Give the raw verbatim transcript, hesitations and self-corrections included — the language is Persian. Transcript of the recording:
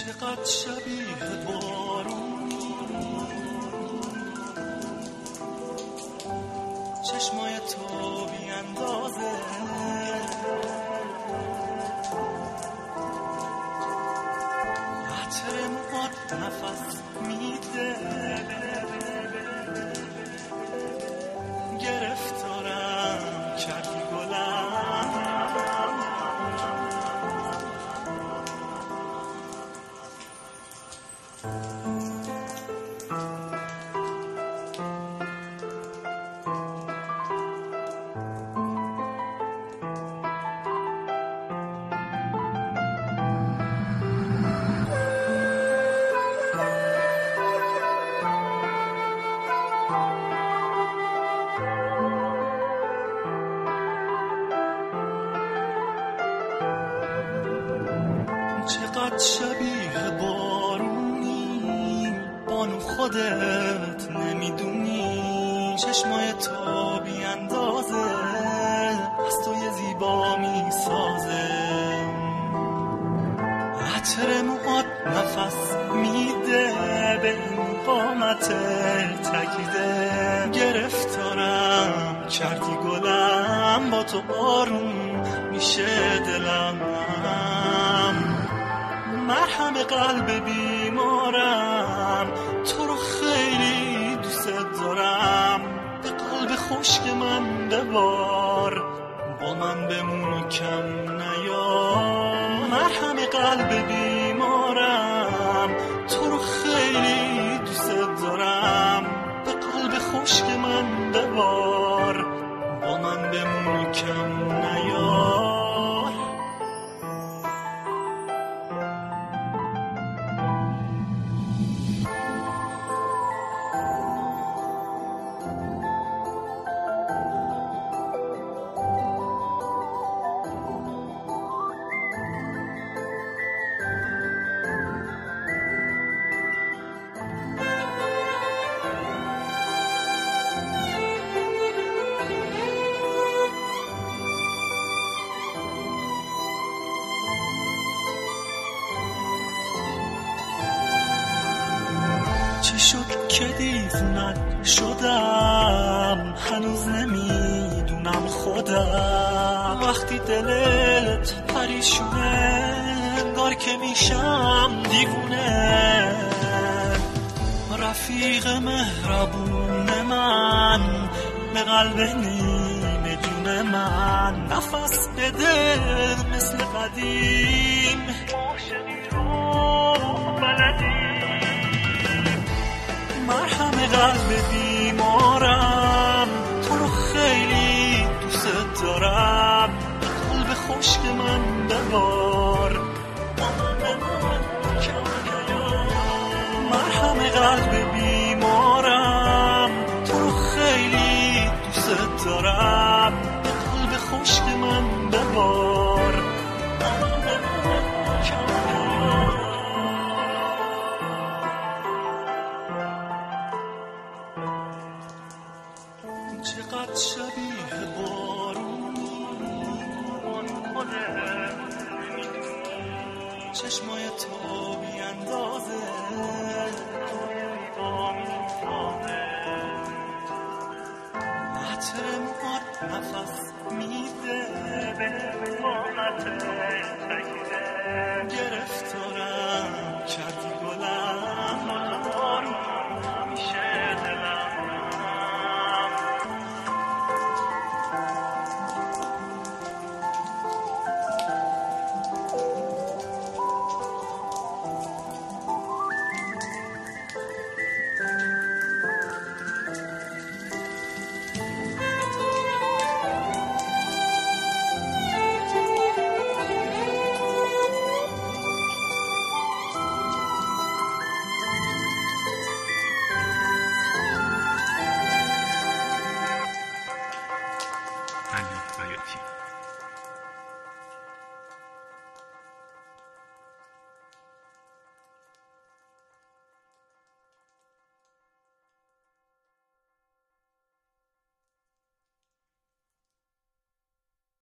چقدر شبیه بارون چشمای تو بی اندازه، عطر موهات نفس میده، گرفتارم کردی گلم. چقدر شبیه بارونی بانو خودت نمیدونی، چشمای تو بی اندازه از تو یه زیبا میسازه، عطر موهات نفس میده به این قامت تکیده، گرفتارم کردی گلم، با تو آروم میشه دلم، مرهم قلب بیمارم، تو رو خیلی دوست دارم، به قلب خشک من ببار، با من بمون و کم نیا، مرهم قلب بیمارم، تو رو خیلی دوست دارم، به قلب خشک من ببار، با من بمون و کم نیا. چی شد که دیوونت شدم، هنوز نمیدونم خودم، وقتی دلت پریشونه انگار که میشم دیوونه، رفیق مهربون من به قلب نیمه جون من، نفس بده مثل قدیم، عاشقی رو بلدی، مرهم قلب بیمارم، تو رو خیلی دوست دارم، قلب خشک من ببار، مرهم قلب بیمارم، تو رو خیلی دوست دارم، قلب خشک من ببار. چقدر شبیه بارونی چشمای تو بی اندازه، عطر موهات نفس میده به قامت تکیده، گرفتارم کردی گلم، آروم میشه دلم. علی بیاتی.